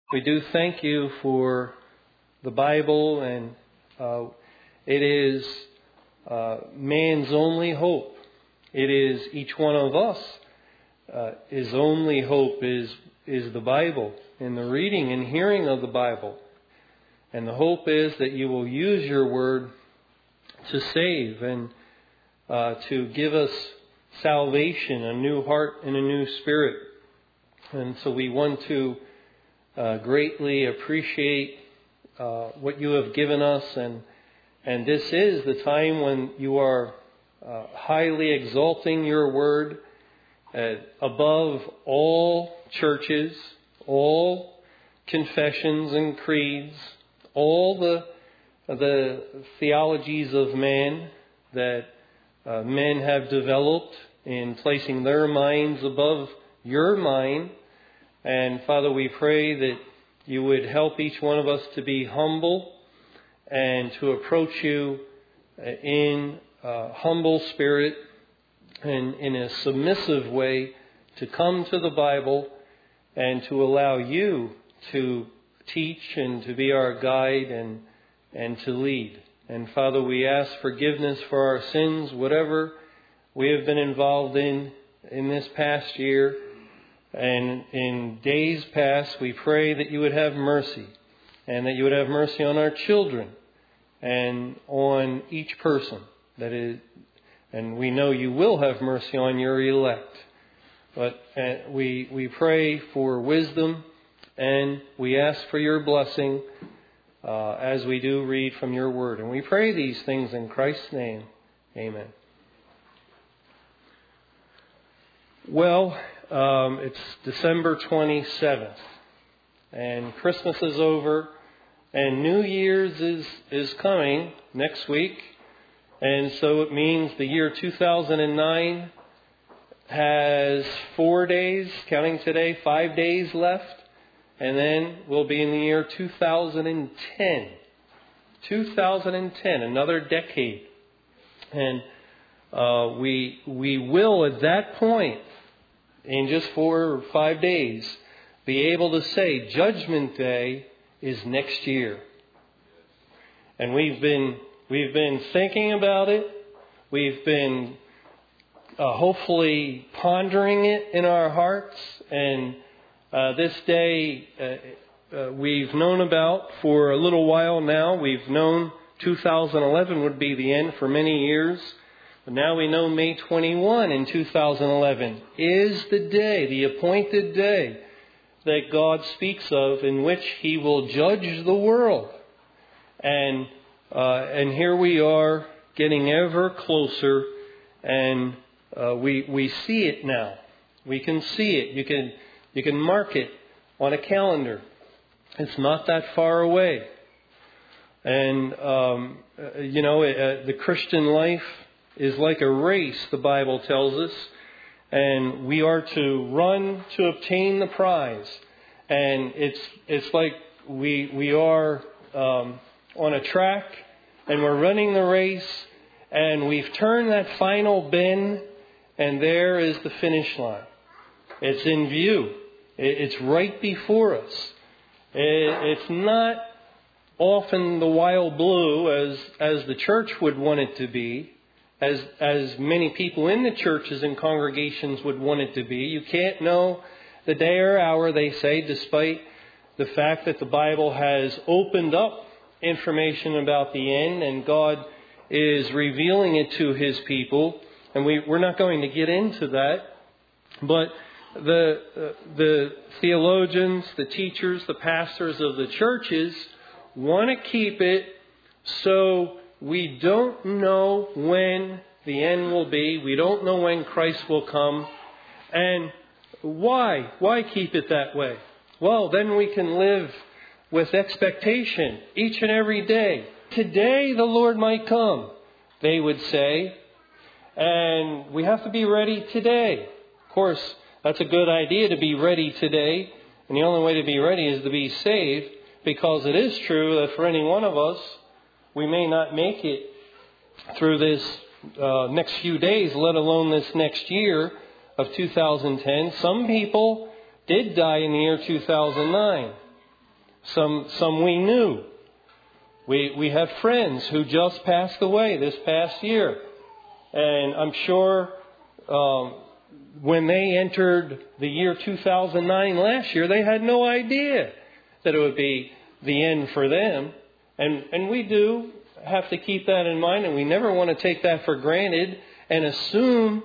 We do thank you for the Bible, and it is man's only hope. It is each one of us. His only hope is the Bible and the reading and hearing of the Bible. And the hope is that you will use your word to save and to give us salvation, a new heart and a new spirit. And so we want to greatly appreciate what you have given us, and this is the time when you are highly exalting your word above all churches, all confessions and creeds, all the theologies of man that men have developed in placing their minds above your mind. And Father, we pray that you would help each one of us to be humble and to approach you in a humble spirit and in a submissive way, to come to the Bible and to allow you to teach and to be our guide and to lead. And Father, we ask forgiveness for our sins, whatever we have been involved in this past year. And in days past, we pray that you would have mercy, and that you would have mercy on our children and on each person. And we know you will have mercy on your elect. But we pray for wisdom, and we ask for your blessing as we do read from your word. And we pray these things in Christ's name. Amen. Well, it's December 27th, and Christmas is over, and New Year's is coming next week, and so it means the year 2009 has 4 days, counting today, 5 days left, and then we'll be in the year 2010. 2010, another decade. And we will at that point, in just 4 or 5 days, be able to say Judgment Day is next year. And we've been thinking about it. We've been hopefully pondering it in our hearts. And this day we've known about for a little while now. We've known 2011 would be the end for many years. But now we know May 21 in 2011 is the day, the appointed day that God speaks of, in which He will judge the world. And here we are, getting ever closer, and we see it now. We can see it. You can mark it on a calendar. It's not that far away. And the Christian life is like a race, the Bible tells us, and we are to run to obtain the prize. And it's like we are on a track, and we're running the race, and we've turned that final bend, and there is the finish line. It's in view. It's right before us. It's not often the wild blue as the church would want it to be, as many people in the churches and congregations would want it to be. You can't know the day or hour, they say, despite the fact that the Bible has opened up information about the end, and God is revealing it to His people. And we're not going to get into that. But the theologians, the teachers, the pastors of the churches want to keep it so we don't know when the end will be. We don't know when Christ will come. And why? Why keep it that way? Well, then we can live with expectation each and every day. Today the Lord might come, they would say. And we have to be ready today. Of course, that's a good idea, to be ready today. And the only way to be ready is to be saved, because it is true that for any one of us, we may not make it through this next few days, let alone this next year of 2010. Some people did die in the year 2009. some we knew. We have friends who just passed away this past year. And I'm sure when they entered the year 2009 last year, they had no idea that it would be the end for them. And we do have to keep that in mind, and we never want to take that for granted and assume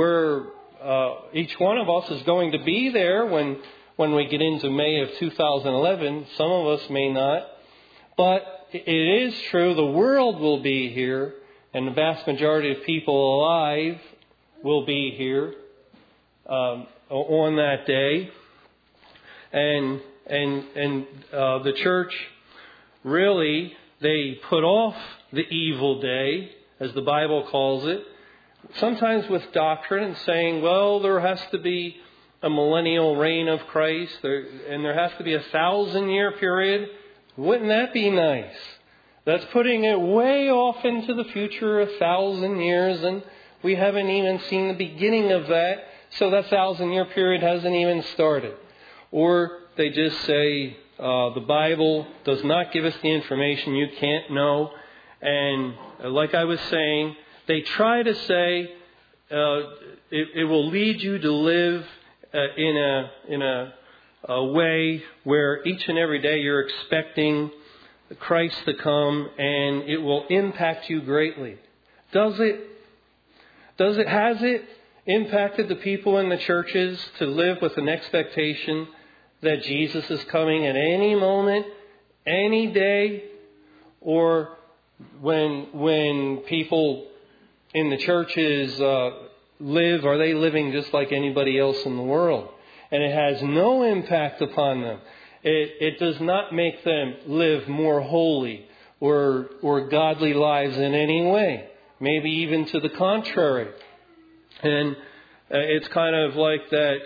each one of us is going to be there when we get into May of 2011. Some of us may not. But it is true, the world will be here, and the vast majority of people alive will be here on that day. And the church, really, they put off the evil day, as the Bible calls it, sometimes with doctrine and saying, well, there has to be a millennial reign of Christ, and there has to be a 1,000-year period. Wouldn't that be nice? That's putting it way off into the future, 1,000 years, and we haven't even seen the beginning of that, so that 1,000-year period hasn't even started. Or they just say, the Bible does not give us the information you can't know. And like I was saying, they try to say it will lead you to live in a way where each and every day you're expecting Christ to come, and it will impact you greatly. Does it? Has it impacted the people in the churches to live with an expectation that Jesus is coming at any moment, any day? Or when people in the churches live, are they living just like anybody else in the world? And it has no impact upon them. It does not make them live more holy or godly lives in any way. Maybe even to the contrary. And it's kind of like that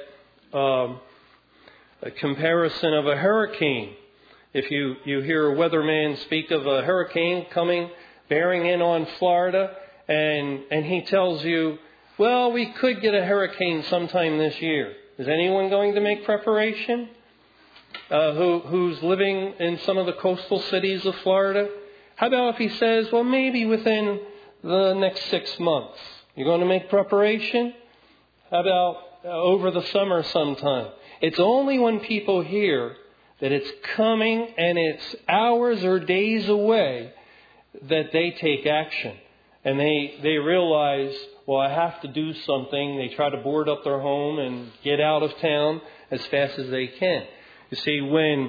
a comparison of a hurricane. If you hear a weatherman speak of a hurricane coming, bearing in on Florida, and he tells you, well, we could get a hurricane sometime this year. Is anyone going to make preparation? Who's living in some of the coastal cities of Florida? How about if he says, well, maybe within the next 6 months? You're going to make preparation? How about over the summer sometime? It's only when people hear that it's coming and it's hours or days away that they take action. And they realize, well, I have to do something. They try to board up their home and get out of town as fast as they can. You see, when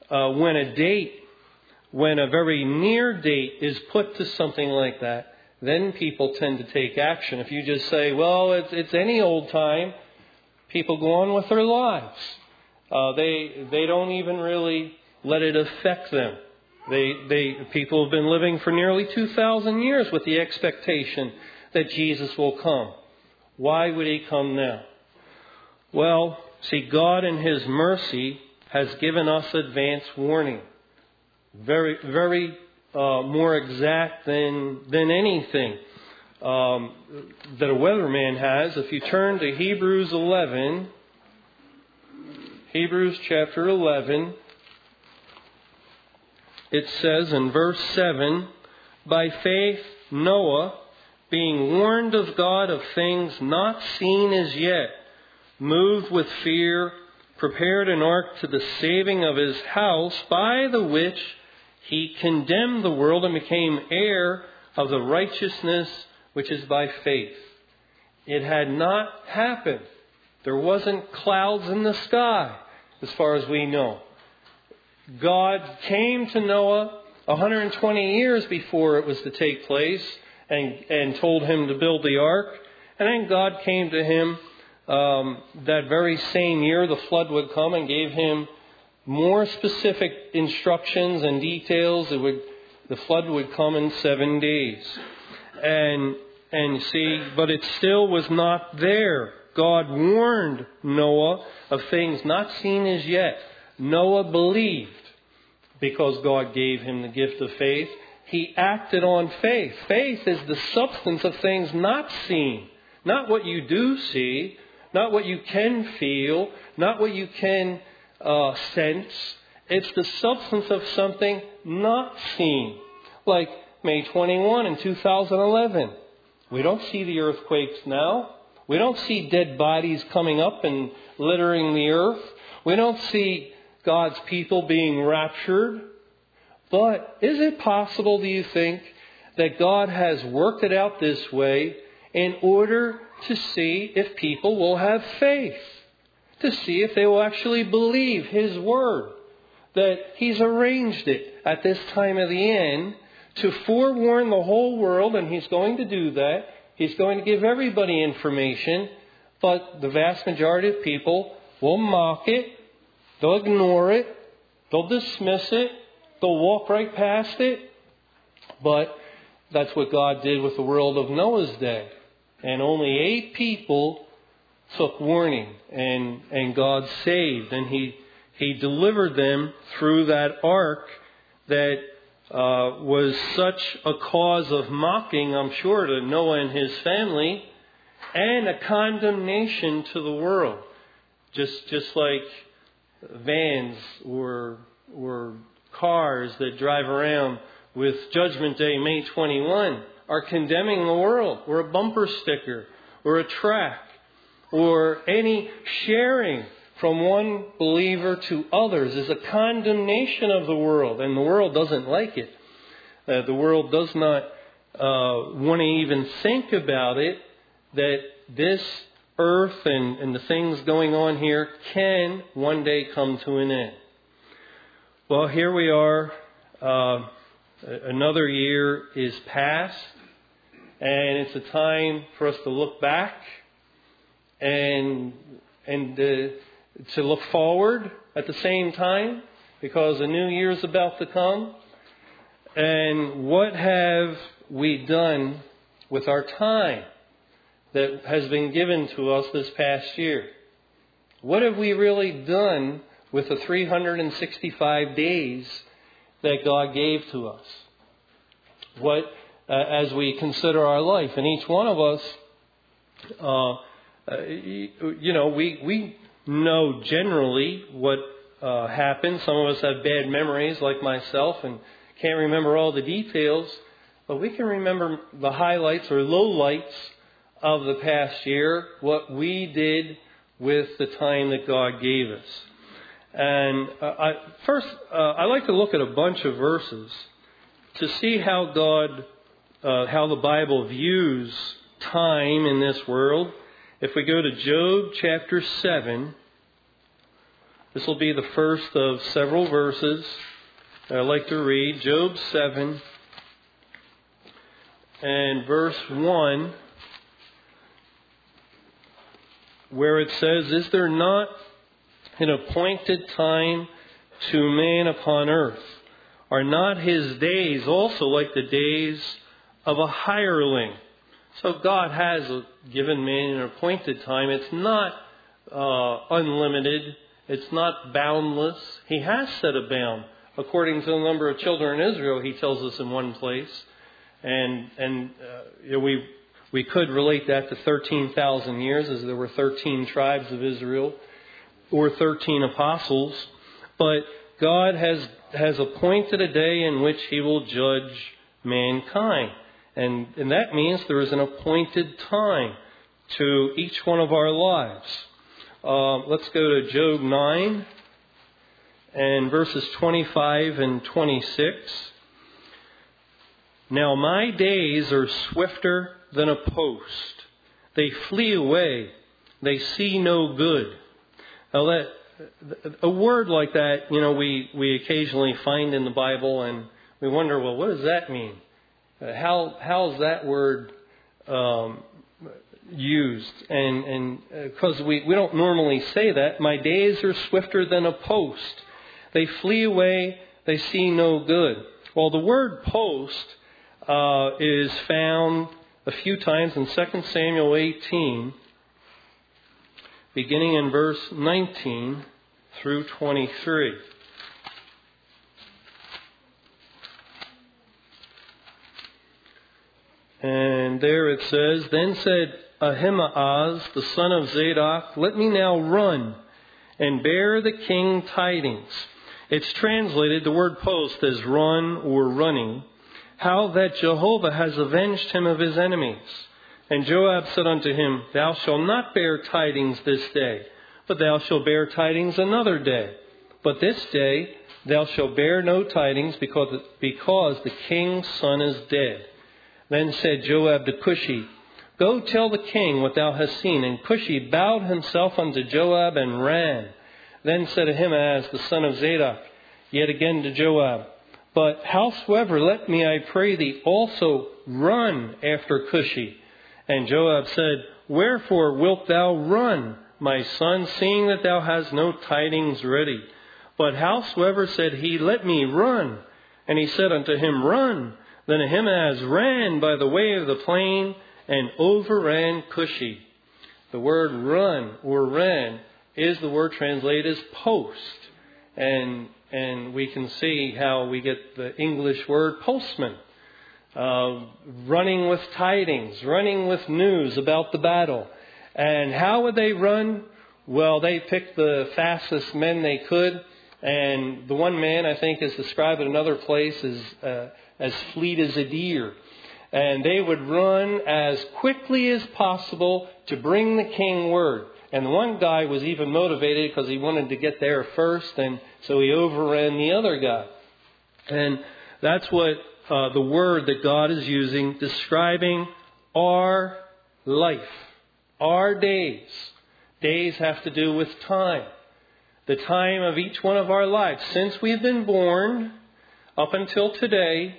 a very near date is put to something like that, then people tend to take action. If you just say, well, it's any old time, people go on with their lives. They don't even really let it affect them. People have been living for nearly 2,000 years with the expectation that Jesus will come. Why would he come now? Well, see, God in his mercy has given us advance warning. Very, very more exact than anything that a weatherman has. If you turn to Hebrews 11, Hebrews chapter 11, it says in verse 7, by faith Noah, being warned of God of things not seen as yet, moved with fear, prepared an ark to the saving of his house, by the which he condemned the world and became heir of the righteousness which is by faith. It had not happened. There wasn't clouds in the sky, as far as we know. God came to Noah 120 years before it was to take place and told him to build the ark. And then God came to him that very same year the flood would come and gave him more specific instructions and details. The flood would come in 7 days. And see, but it still was not there. God warned Noah of things not seen as yet. Noah believed because God gave him the gift of faith. He acted on faith. Faith is the substance of things not seen. Not what you do see, not what you can feel, not what you can sense. It's the substance of something not seen. Like May 21 in 2011. We don't see the earthquakes now. We don't see dead bodies coming up and littering the earth. We don't see God's people being raptured. But is it possible, do you think, that God has worked it out this way in order to see if people will have faith? To see if they will actually believe His Word? That He's arranged it at this time of the end to forewarn the whole world, and He's going to do that. He's going to give everybody information, but the vast majority of people will mock it, they'll ignore it, they'll dismiss it, they'll walk right past it. But that's what God did with the world of Noah's day. And only 8 people took warning, and God saved, and He delivered them through that ark that was such a cause of mocking, I'm sure, to Noah and his family, and a condemnation to the world. Just like vans or cars that drive around with Judgment Day, May 21, are condemning the world, or a bumper sticker, or a track, or any sharing from one believer to others is a condemnation of the world, and the world doesn't like it. The world does not want to even think about it, that this earth and the things going on here can one day come to an end. Well, here we are. Another year is past, and it's a time for us to look back and to look forward at the same time, because a new year is about to come. And what have we done with our time that has been given to us this past year? What have we really done with the 365 days that God gave to us? What, as we consider our life, and each one of us, we know generally what happened. Some of us have bad memories, like myself, and can't remember all the details. But we can remember the highlights or lowlights of the past year, what we did with the time that God gave us. And I like to look at a bunch of verses to see how how the Bible views time in this world. If we go to Job chapter 7, this will be the first of several verses that I'd like to read. Job 7 and verse 1, where it says, "Is there not an appointed time to man upon earth? Are not his days also like the days of a hireling?" So God has given man an appointed time. It's not unlimited. It's not boundless. He has set a bound. According to the number of children in Israel, He tells us in one place. And we could relate that to 13,000 years, as there were 13 tribes of Israel, or 13 apostles. But God has appointed a day in which He will judge mankind. And that means there is an appointed time to each one of our lives. Let's go to Job 9 and verses 25 and 26. "Now my days are swifter than a post. They flee away. They see no good." Now a word like that, we occasionally find in the Bible, and we wonder, well, what does that mean? How is that word used? And because we don't normally say that. My days are swifter than a post. They flee away. They see no good. Well, the word post is found a few times in 2 Samuel 18, beginning in verse 19 through 23. And there it says, "Then said Ahimaaz, the son of Zadok, let me now run and bear the king tidings. It's translated, the word post, as run or running, how that Jehovah has avenged him of his enemies. And Joab said unto him, Thou shalt not bear tidings this day, but thou shalt bear tidings another day. But this day thou shalt bear no tidings, because the king's son is dead. Then said Joab to Cushi, Go tell the king what thou hast seen. And Cushi bowed himself unto Joab and ran. Then said Ahimaaz the son of Zadok yet again to Joab, But howsoever, let me, I pray thee, also run after Cushi. And Joab said, Wherefore wilt thou run, my son, seeing that thou hast no tidings ready? But howsoever, said he, Let me run. And he said unto him, Run. Then Ahimaaz ran by the way of the plain and overran Cushi. The word run or ran is the word translated as post. And we can see how we get the English word postman. Running with tidings, running with news about the battle. And how would they run? Well, they picked the fastest men they could. And the one man, I think, is described in another place as fleet as a deer. And they would run as quickly as possible to bring the king word. And one guy was even motivated because he wanted to get there first, and so he overran the other guy. And that's what the word that God is using, describing our life, our days. Days have to do with time. The time of each one of our lives. Since we've been born up until today,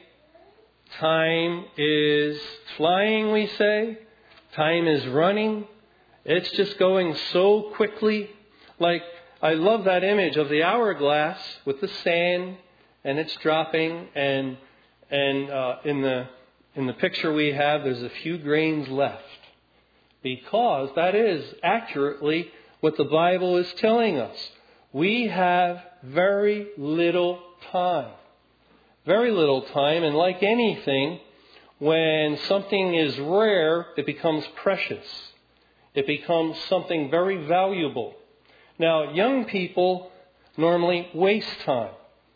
time is flying, we say. Time is running. It's just going so quickly. Like, I love that image of the hourglass with the sand, and it's dropping, and in the picture we have, there's a few grains left. Because that is accurately what the Bible is telling us. We have very little time. Very little time, and like anything, when something is rare, it becomes precious. It becomes something very valuable. Now, young people normally waste time.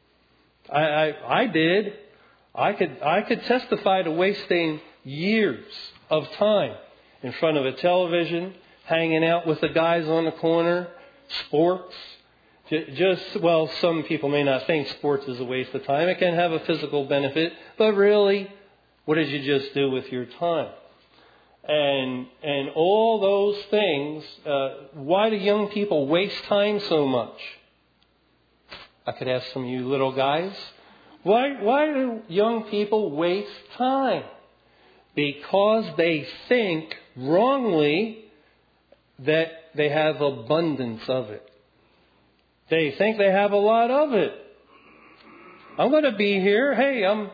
I did. I could testify to wasting years of time in front of a television, hanging out with the guys on the corner, sports. Some people may not think sports is a waste of time. It can have a physical benefit, but really, what did you just do with your time? And all those things, why do young people waste time so much? I could ask some of you little guys. Why do young people waste time? Because they think wrongly that they have abundance of it. They think they have a lot of it. I'm going to be here. Hey, I'm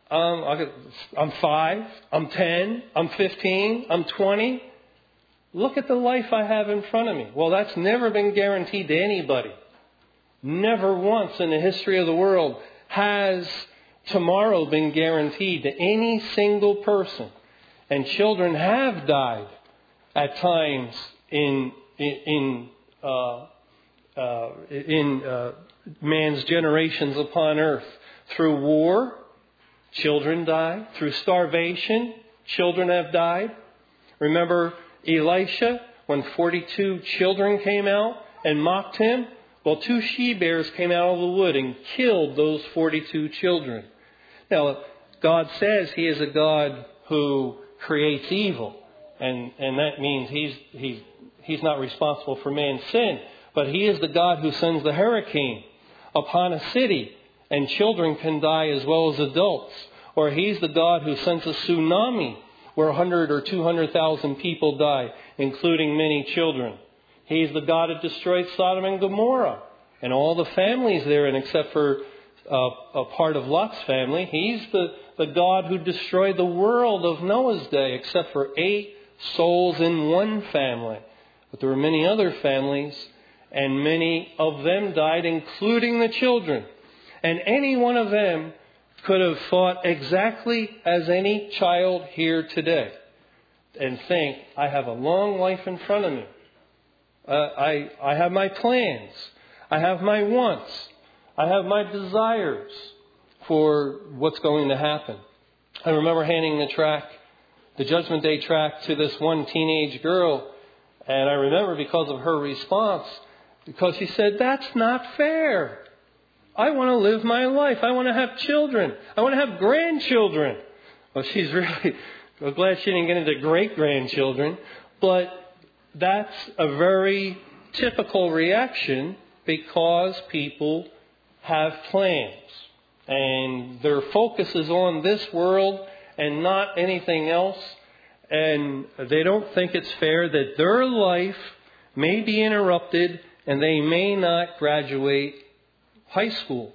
5, I'm 10, I'm 15, I'm 20. Look at the life I have in front of me. Well, that's never been guaranteed to anybody. Never once in the history of the world has tomorrow been guaranteed to any single person. And children have died at times in man's generations upon earth. Through war, children die. Through starvation, children have died. Remember Elisha, when 42 children came out and mocked him? Well, 2 she-bears came out of the wood and killed those 42 children. Now, God says He is a God who creates evil. And that means He's not responsible for man's sin. But He is the God who sends the hurricane upon a city, and children can die as well as adults. Or He's the God who sends a tsunami where 100 or 200,000 people die, including many children. He's the God that destroyed Sodom and Gomorrah and all the families therein, except for a part of Lot's family. He's the God who destroyed the world of Noah's day, except for 8 souls in one family. But there were many other families, and many of them died, including the children. And any one of them could have fought exactly as any child here today and think, I have a long life in front of me. I have my plans. I have my wants. I have my desires for what's going to happen. I remember handing the Judgment Day tract to this one teenage girl. And I remember because of her response, because she said, "That's not fair. I want to live my life. I want to have children. I want to have grandchildren." Well, she's really glad she didn't get into great-grandchildren. But that's a very typical reaction because people have plans. And their focus is on this world and not anything else. And they don't think it's fair that their life may be interrupted and they may not graduate high school.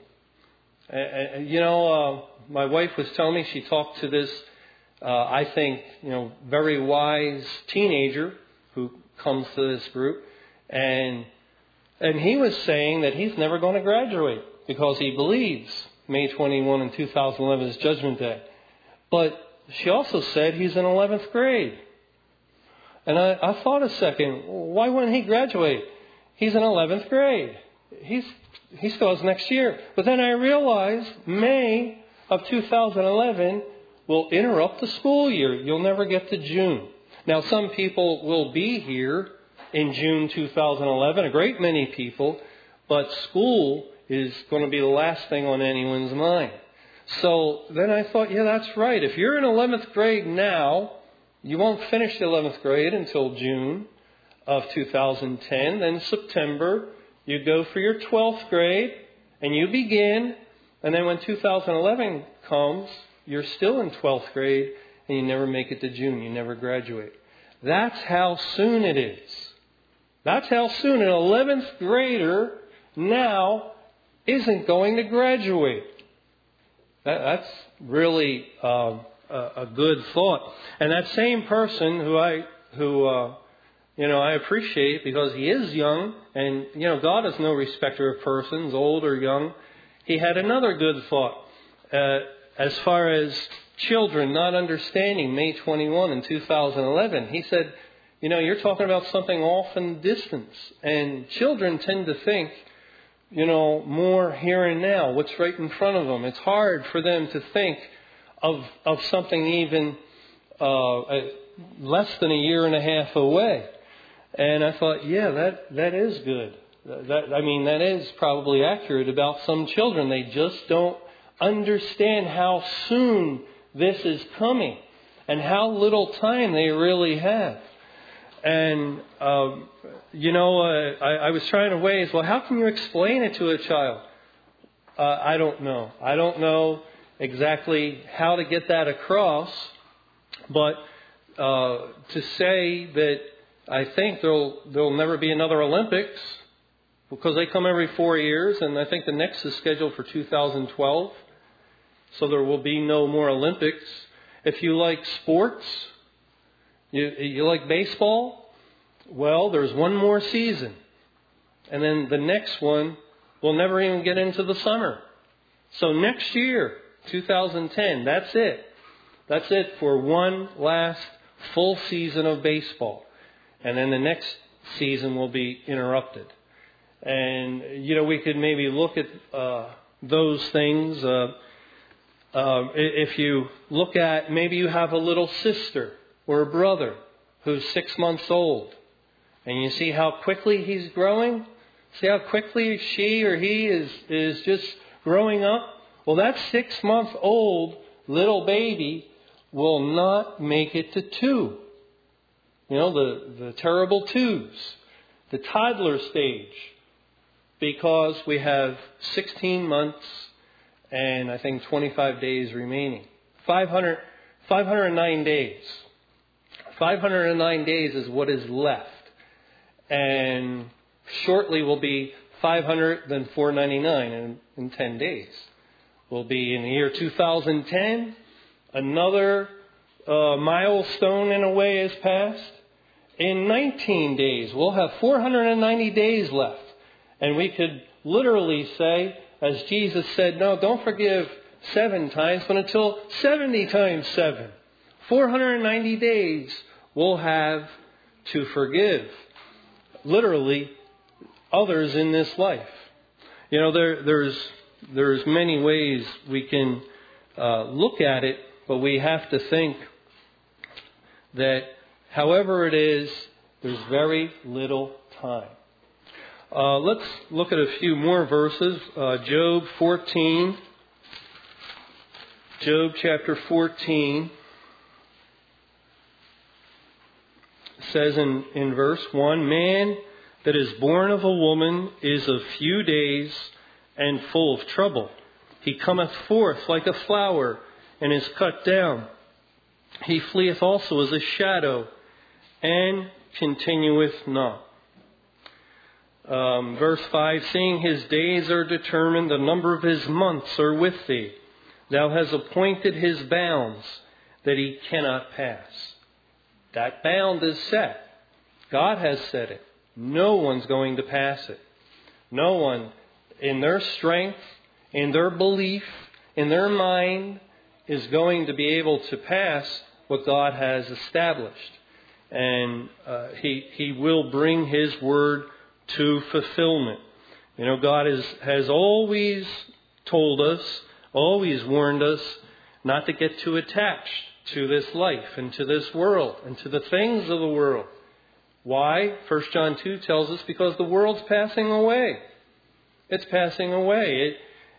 My wife was telling me she talked to this, I think, very wise teenager who comes to this group. And he was saying that he's never going to graduate because he believes May 21 in 2011 is Judgment Day. But she also said he's in 11th grade. And I thought a second, why wouldn't he graduate? He's in 11th grade. He still has next year. But then I realized May of 2011 will interrupt the school year. You'll never get to June. Now, some people will be here in June 2011, a great many people, but school is going to be the last thing on anyone's mind. So then I thought, yeah, that's right. If you're in 11th grade now, you won't finish the 11th grade until June of 2010. Then September, you go for your 12th grade and you begin. And then when 2011 comes, you're still in 12th grade and you never make it to June. You never graduate. That's how soon it is. That's how soon an 11th grader now isn't going to graduate. That's really a good thought. And that same person who I appreciate because he is young, and God is no respecter of persons, old or young. He had another good thought as far as children not understanding May 21 in 2011. He said, you're talking about something off in the distance, and children tend to think more here and now, what's right in front of them. It's hard for them to think of something even less than a year and a half away. And I thought, yeah, that is good. That is probably accurate about some children. They just don't understand how soon this is coming and how little time they really have. And, I was trying to weigh, how can you explain it to a child? I don't know. I don't know exactly how to get that across. But to say that I think there'll never be another Olympics because they come every 4 years. And I think the next is scheduled for 2012. So there will be no more Olympics. If you like sports, you like baseball? Well, there's one more season. And then the next one will never even get into the summer. So next year, 2010, that's it. That's it for one last full season of baseball. And then the next season will be interrupted. And, we could maybe look at those things. If you look at, maybe you have a little sister or a brother who's 6 months old, and you see how quickly he's growing, see how quickly she or he is just growing up. Well, that 6-month-old little baby will not make it to 2. The terrible 2s, the toddler stage, because we have 16 months and I think 25 days remaining. 509 days. 509 days is what is left. And shortly will be 500, then 499 in 10 days. We'll be in the year 2010. Another milestone in a way is passed. In 19 days, we'll have 490 days left. And we could literally say, as Jesus said, no, don't forgive 7 times, but until 70 times 7. 490 days we'll have to forgive, literally, others in this life. You know, there's many ways we can look at it, but we have to think that however it is, there's very little time. Let's look at a few more verses. Job 14. Job chapter 14 says in verse 1, Man that is born of a woman is of few days and full of trouble. He cometh forth like a flower and is cut down. He fleeth also as a shadow and continueth not. Verse 5, Seeing his days are determined, the number of his months are with thee. Thou hast appointed his bounds, that he cannot pass. That bound is set. God has set it. No one's going to pass it. No one, in their strength, in their belief, in their mind, is going to be able to pass what God has established. And He will bring His word to fulfillment. You know, God has always told us, always warned us not to get too attached to this life and to this world and to the things of the world. Why? 1 John 2 tells us because the world's passing away. It's passing away.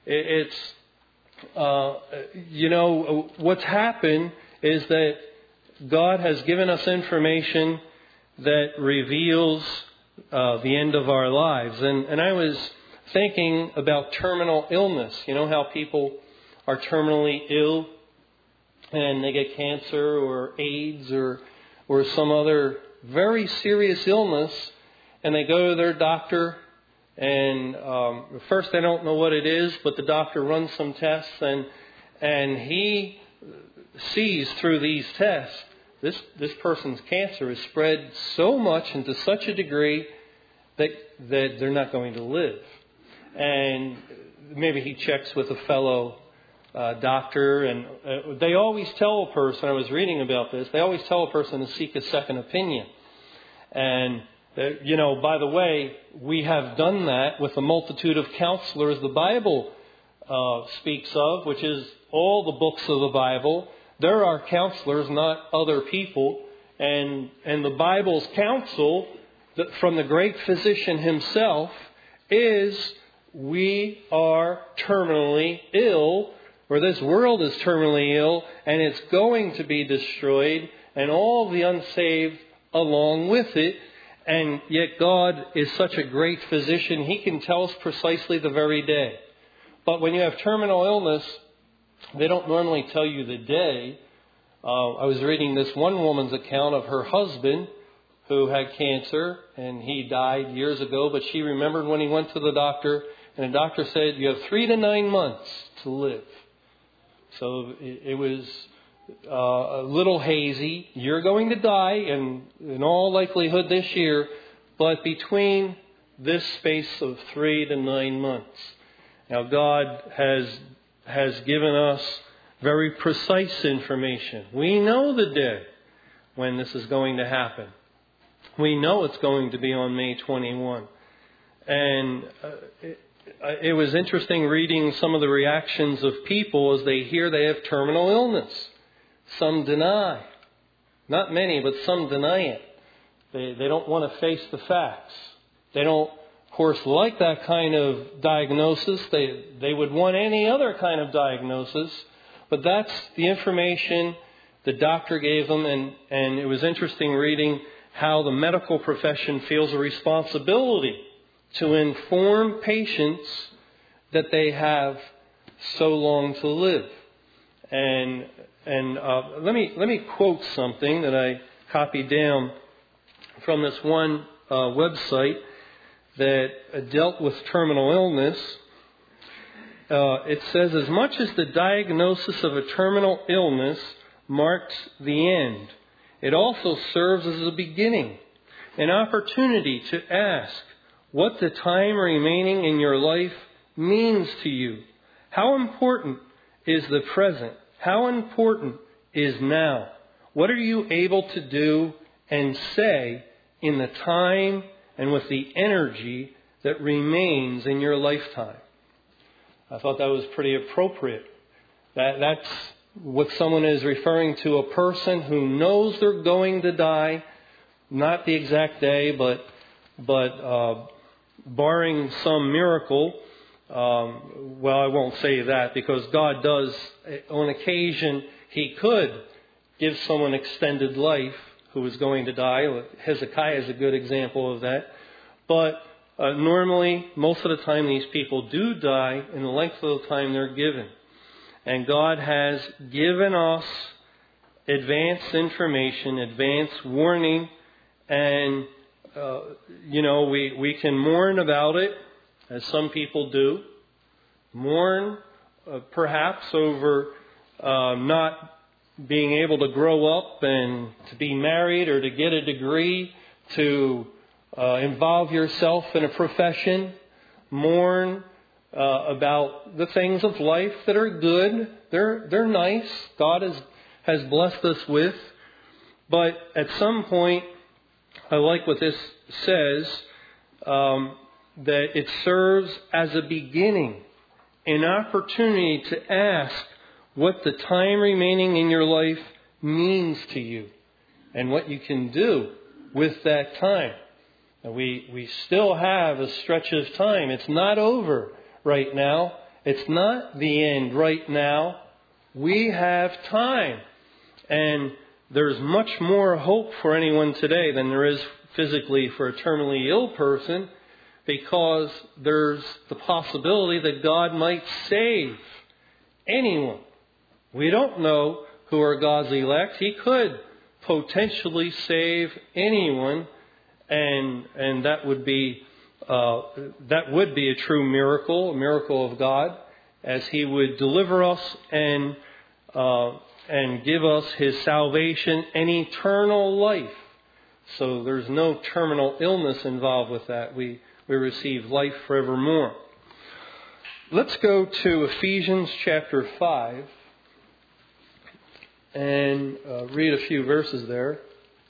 What's happened is that God has given us information that reveals the end of our lives. And I was thinking about terminal illness. You know how people are terminally ill and they get cancer or AIDS or some other very serious illness, and they go to their doctor, and first they don't know what it is, but the doctor runs some tests, and he sees through these tests this person's cancer is spread so much and to such a degree that they're not going to live. And maybe he checks with a fellow doctor, and they always tell a person, I was reading about this, they always tell a person to seek a second opinion. And, by the way, we have done that with a multitude of counselors the Bible speaks of, which is all the books of the Bible. There are counselors, not other people. And the Bible's counsel from the great physician himself is we are terminally ill, or this world is terminally ill, and it's going to be destroyed, and all the unsaved along with it. And yet God is such a great physician, He can tell us precisely the very day. But when you have terminal illness, they don't normally tell you the day. I was reading this one woman's account of her husband who had cancer, and he died years ago, but she remembered when he went to the doctor, and the doctor said, you have 3 to 9 months to live. So it was a little hazy. You're going to die, and in all likelihood this year, but between this space of 3 to 9 months. Now God has given us very precise information. We know the day when this is going to happen. We know it's going to be on May 21. And it was interesting reading some of the reactions of people as they hear they have terminal illness. Some deny. Not many, but some deny it. They don't want to face the facts. They don't, of course, like that kind of diagnosis. They would want any other kind of diagnosis. But that's the information the doctor gave them. And it was interesting reading how the medical profession feels a responsibility to inform patients that they have so long to live. And let me quote something that I copied down from this one website that dealt with terminal illness. It says, as much as the diagnosis of a terminal illness marks the end, it also serves as a beginning, an opportunity to ask what the time remaining in your life means to you. How important is the present? How important is now? What are you able to do and say in the time and with the energy that remains in your lifetime. I thought that was pretty appropriate. That's what someone is referring to, a person who knows they're going to die, not the exact day, but barring some miracle. Well, I won't say that, because God does, on occasion, He could give someone extended life who is going to die. Hezekiah is a good example of that. But normally, most of the time, these people do die in the length of the time they're given. And God has given us advanced information, advanced warning, and, we can mourn about it, as some people do. Mourn, perhaps, over not being able to grow up and to be married or to get a degree, to involve yourself in a profession. Mourn about the things of life that are good. They're nice. God has blessed us with. But at some point, I like what this says, that it serves as a beginning, an opportunity to ask what the time remaining in your life means to you and what you can do with that time. We still have a stretch of time. It's not over right now. It's not the end right now. We have time. And there's much more hope for anyone today than there is physically for a terminally ill person, because there's the possibility that God might save anyone. We don't know who are God's elect. He could potentially save anyone, and that would be a true miracle, a miracle of God, as He would deliver us and give us His salvation and eternal life. So there's no terminal illness involved with that. We receive life forevermore. Let's go to Ephesians chapter 5 and read a few verses there.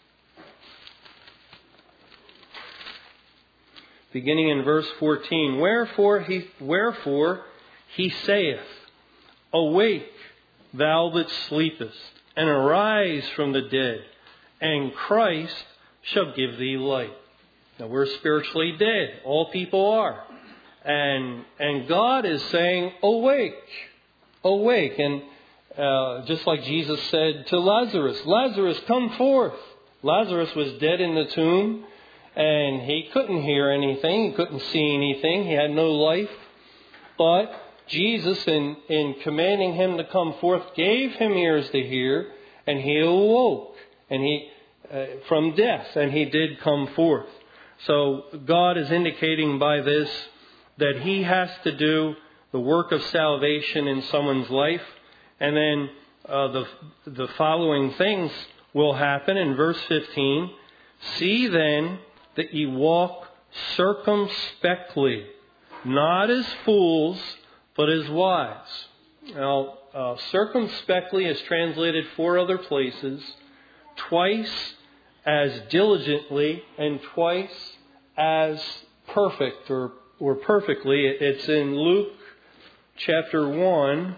Beginning in verse 14. Wherefore he saith, Awake, thou that sleepest, and arise from the dead, and Christ shall give thee light. Now, we're spiritually dead. All people are. And God is saying, awake, awake. And just like Jesus said to Lazarus, Lazarus, come forth. Lazarus was dead in the tomb, and he couldn't hear anything. He couldn't see anything. He had no life. But Jesus, in commanding him to come forth, gave him ears to hear, and he awoke from death, and he did come forth. So God is indicating by this that He has to do the work of salvation in someone's life. And then the following things will happen in verse 15. See then that ye walk circumspectly, not as fools, but as wise. Now, circumspectly is translated 4 other places. Twice as diligently, and twice as perfect or perfectly. It's in Luke chapter 1.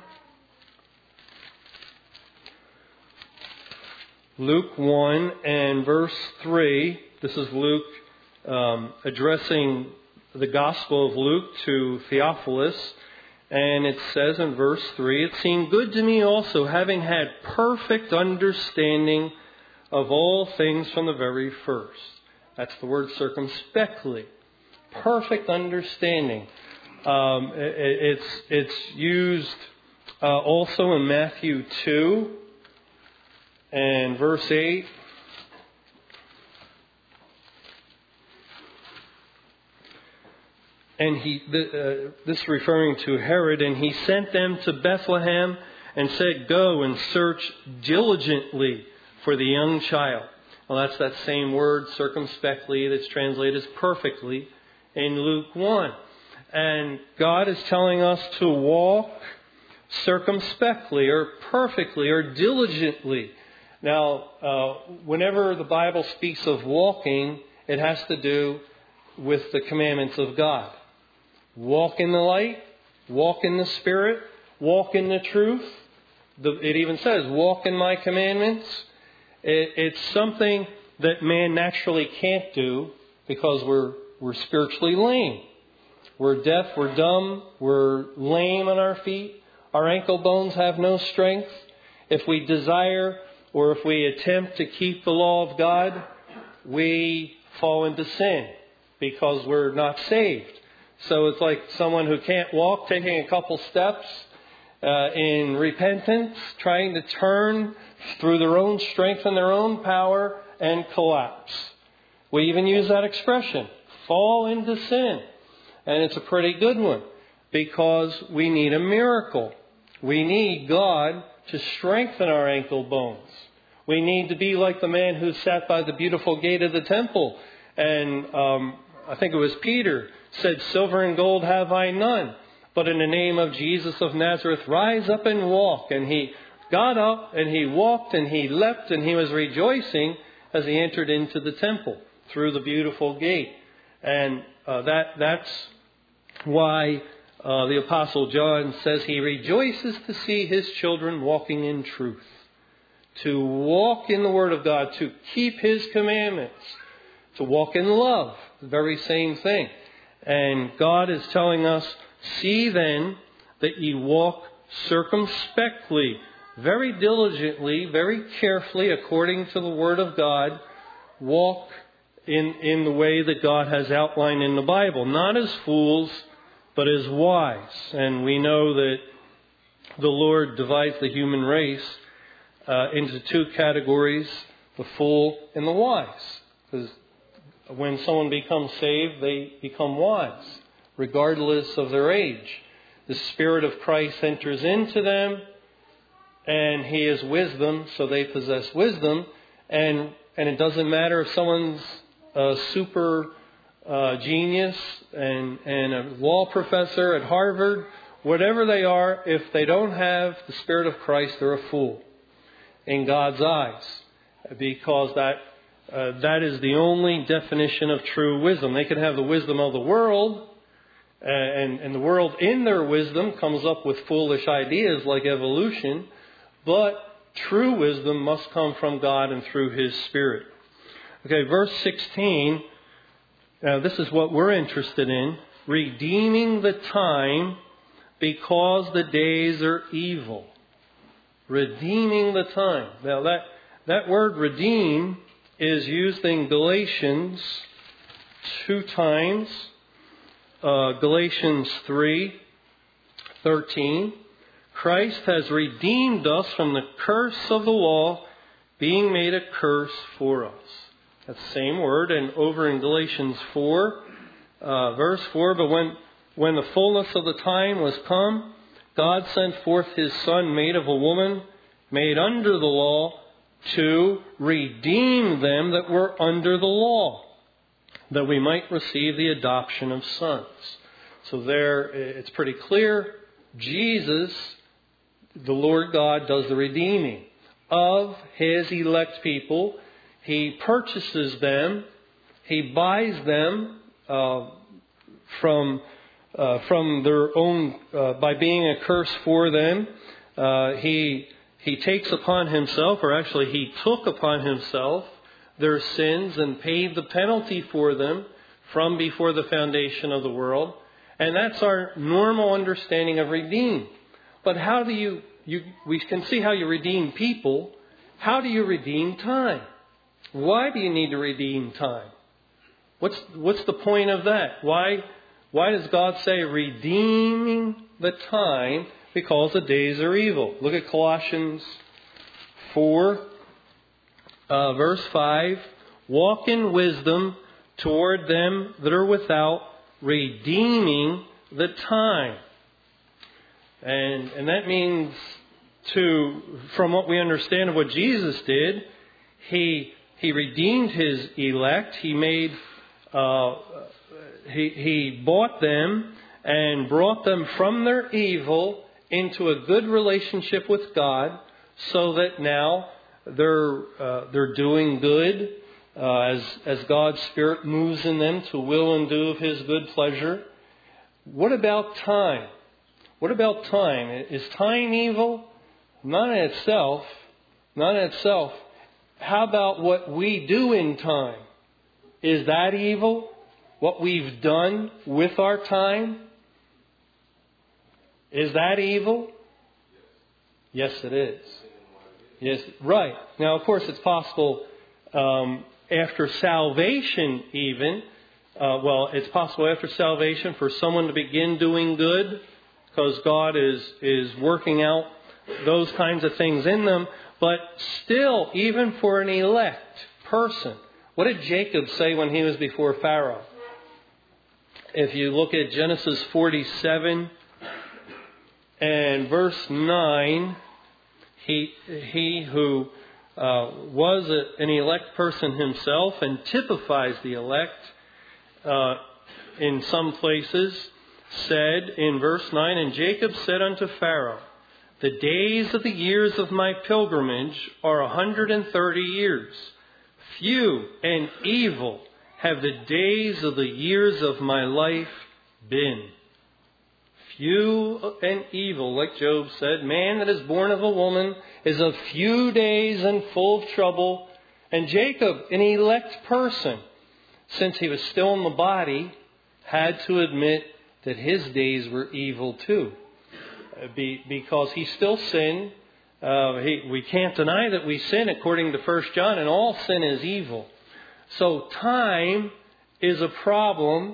Luke 1 and verse 3. This is Luke addressing the Gospel of Luke to Theophilus. And it says in verse 3, It seemed good to me also, having had perfect understanding of all things from the very first. That's the word circumspectly. Perfect understanding. It's used also in Matthew 2 and verse 8. And this is referring to Herod, and he sent them to Bethlehem and said, Go and search diligently for the young child. Well, that's that same word, circumspectly, that's translated as perfectly in Luke 1. And God is telling us to walk circumspectly or perfectly or diligently. Now, whenever the Bible speaks of walking, it has to do with the commandments of God. Walk in the light, walk in the Spirit, walk in the truth. It even says, walk in my commandments. It's something that man naturally can't do because we're spiritually lame. We're deaf, we're dumb, we're lame on our feet. Our ankle bones have no strength. If we desire or if we attempt to keep the law of God, we fall into sin because we're not saved. So it's like someone who can't walk taking a couple steps in repentance, trying to turn through their own strength and their own power and collapse. We even use that expression, fall into sin. And it's a pretty good one because we need a miracle. We need God to strengthen our ankle bones. We need to be like the man who sat by the beautiful gate of the temple. And I think it was Peter said, silver and gold have I none, but in the name of Jesus of Nazareth, rise up and walk. And he got up and he walked and he leapt and he was rejoicing as he entered into the temple through the beautiful gate. And that's why the Apostle John says he rejoices to see his children walking in truth. To walk in the Word of God, to keep His commandments, to walk in love, the very same thing. And God is telling us, see then that ye walk circumspectly, very diligently, very carefully, according to the Word of God. Walk in the way that God has outlined in the Bible. Not as fools, but as wise. And we know that the Lord divides the human race into two categories, the fool and the wise. Because when someone becomes saved, they become wise, regardless of their age. The Spirit of Christ enters into them, and He is wisdom, so they possess wisdom. And it doesn't matter if someone's a super genius and a law professor at Harvard, whatever they are, if they don't have the Spirit of Christ, they're a fool in God's eyes, because that is the only definition of true wisdom. They can have the wisdom of the world, and the world in their wisdom comes up with foolish ideas like evolution, but true wisdom must come from God and through His Spirit. Okay, verse 16, this is what we're interested in. Redeeming the time because the days are evil. Redeeming the time. Now that word redeem is used in Galatians 2 times. Galatians 3:13. Christ has redeemed us from the curse of the law, being made a curse for us. That's the same word. And over in Galatians 4, verse 4, but when the fullness of the time was come, God sent forth His Son, made of a woman, made under the law, to redeem them that were under the law, that we might receive the adoption of sons. So there, it's pretty clear. Jesus, the Lord God, does the redeeming of His elect people. He purchases them. He buys them from their own, by being a curse for them. He takes upon Himself, or actually He took upon Himself their sins and paid the penalty for them from before the foundation of the world. And that's our normal understanding of redeem. But how do we can see how you redeem people. How do you redeem time? Why do you need to redeem time? What's the point of that? Why does God say redeeming the time because the days are evil? Look at Colossians 4, verse 5. Walk in wisdom toward them that are without, redeeming the time. And that means from what we understand of what Jesus did, He redeemed His elect. He made, He bought them and brought them from their evil into a good relationship with God, so that now they're doing good. as God's Spirit moves in them to will and do of His good pleasure. What about time? What about time? Is time evil? Not in itself. Not in itself. How about what we do in time? Is that evil? What we've done with our time? Is that evil? Yes, it is. Yes, right. Now, of course, it's possible after salvation even. It's possible after salvation for someone to begin doing good because God is working out those kinds of things in them. But still, even for an elect person, what did Jacob say when he was before Pharaoh? If you look at Genesis 47 and verse 9, he who was an elect person himself and typifies the elect in some places, said in verse 9, "And Jacob said unto Pharaoh, The days of the years of my pilgrimage are 130 years. Few and evil have the days of the years of my life been." Few and evil, like Job said. Man that is born of a woman is of few days and full of trouble. And Jacob, an elect person, since he was still in the body, had to admit that his days were evil too. Because he still sinned. We can't deny that we sin according to 1 John, and all sin is evil. So time is a problem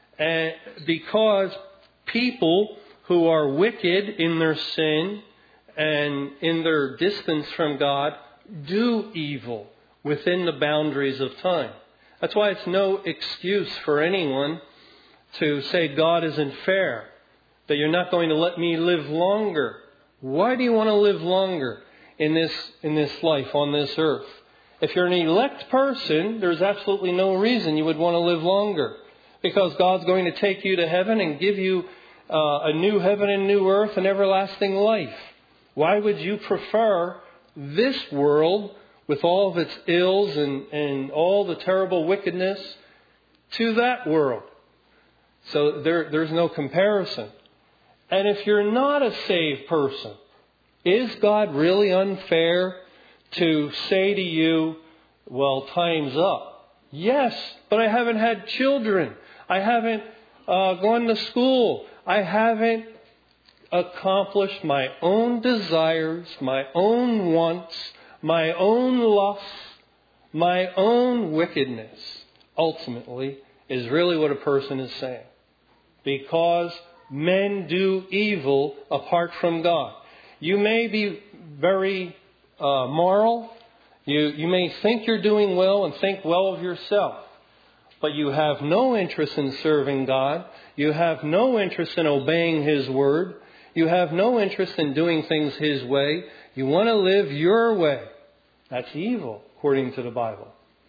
because people who are wicked in their sin and in their distance from God do evil within the boundaries of time. That's why it's no excuse for anyone to say God isn't fair, that you're not going to let me live longer. Why do you want to live longer in this life on this earth? If you're an elect person, there's absolutely no reason you would want to live longer, because God's going to take you to heaven and give you a new heaven and new earth and everlasting life. Why would you prefer this world with all of its ills and all the terrible wickedness to that world? So there's no comparison. And if you're not a saved person, is God really unfair to say to you, well, time's up? Yes, but I haven't had children. I haven't gone to school. I haven't accomplished my own desires, my own wants, my own lusts, my own wickedness. Ultimately, is really what a person is saying. Because men do evil apart from God. You may be very moral. You may think you're doing well and think well of yourself. But you have no interest in serving God. You have no interest in obeying His word. You have no interest in doing things His way. You want to live your way. That's evil, according to the Bible.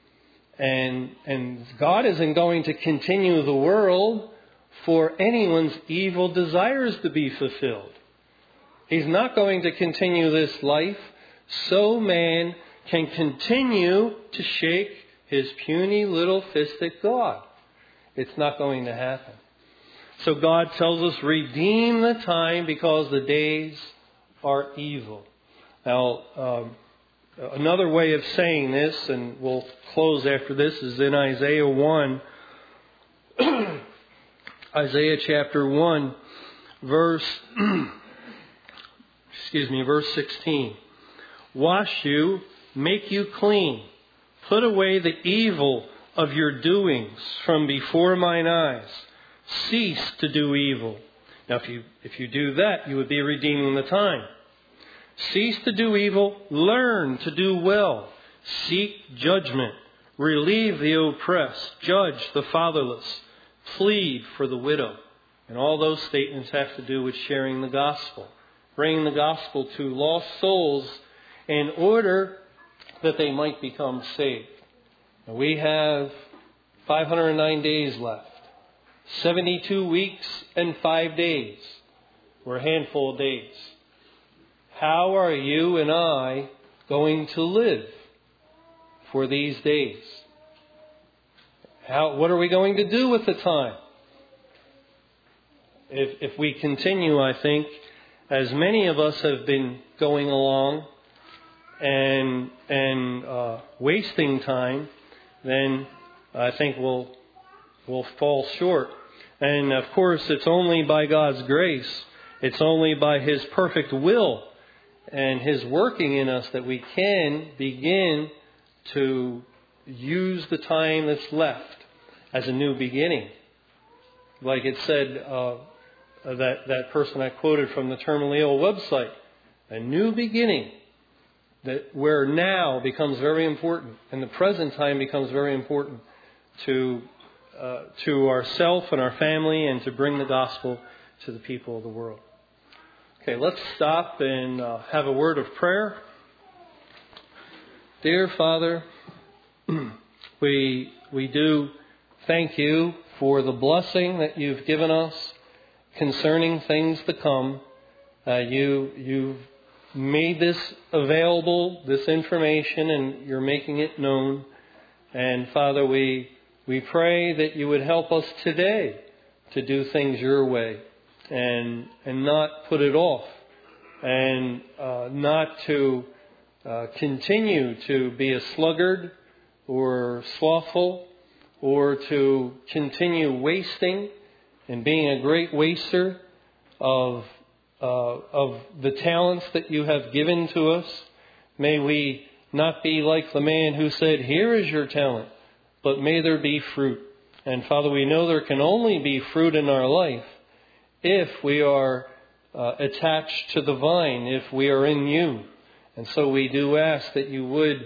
And God isn't going to continue the world for anyone's evil desires to be fulfilled. He's not going to continue this life so man can continue to shake his puny little fist at God. It's not going to happen. So God tells us, redeem the time because the days are evil. Now, another way of saying this, and we'll close after this, is in Isaiah 1. Isaiah chapter 1, verse 16. Wash you, make you clean. Put away the evil of your doings from before mine eyes. Cease to do evil. Now, if you do that, you would be redeeming the time. Cease to do evil. Learn to do well. Seek judgment. Relieve the oppressed. Judge the fatherless. Plead for the widow. And all those statements have to do with sharing the gospel. Bringing the gospel to lost souls in order that they might become saved. And we have 509 days left. 72 weeks and 5 days. We're a handful of days. How are you and I going to live for these days? what are we going to do with the time? If we continue, I think, as many of us have been going along and wasting time, then I think we'll fall short. And of course, it's only by God's grace, it's only by His perfect will and His working in us that we can begin to use the time that's left as a new beginning. Like it said, that person I quoted from the Terminally Ill website, a new beginning, that where now becomes very important and the present time becomes very important to ourself and our family, and to bring the gospel to the people of the world. Okay, let's stop and have a word of prayer. Dear Father, we do thank You for the blessing that You've given us concerning things to come. You've made this available, this information, and You're making it known. And Father, we pray that You would help us today to do things Your way and not put it off, and not to continue to be a sluggard or slothful, or to continue wasting and being a great waster of the talents that You have given to us. May we not be like the man who said, "Here is your talent," but may there be fruit. And Father, we know there can only be fruit in our life if we are attached to the vine, if we are in You. And so we do ask that You would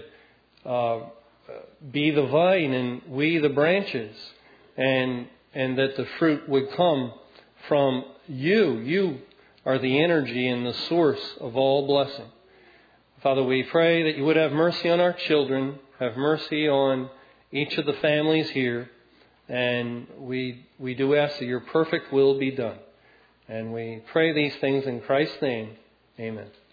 be the vine and we the branches, and that the fruit would come from You. You are the energy and the source of all blessing. Father, we pray that You would have mercy on our children, have mercy on each of the families here, and we do ask that Your perfect will be done. And we pray these things in Christ's name. Amen.